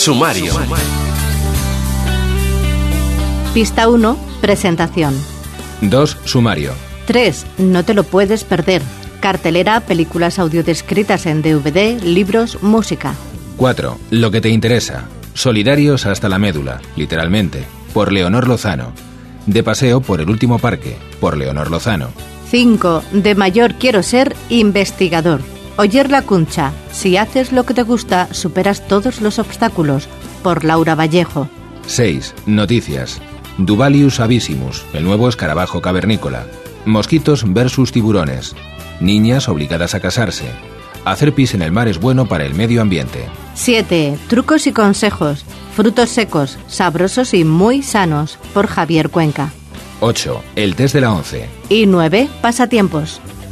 Sumario. Pista 1, presentación. 2. Sumario. 3. No te lo puedes perder. Cartelera, películas audiodescritas en DVD, libros, música. 4. Lo que te interesa. Solidarios hasta la médula, literalmente, por Leonor Lozano. De paseo por el último parque, por Leonor Lozano. 5. De mayor quiero ser investigador. Oyer la Cuncha. Si haces lo que te gusta, superas todos los obstáculos, por Laura Vallejo. 6. Noticias. Duvalius avissimus, el nuevo escarabajo cavernícola. Mosquitos versus tiburones. Niñas obligadas a casarse. Hacer pis en el mar es bueno para el medio ambiente. 7. Trucos y consejos. Frutos secos, sabrosos y muy sanos, por Javier Cuenca. 8. El test de la 11. Y 9. Pasatiempos.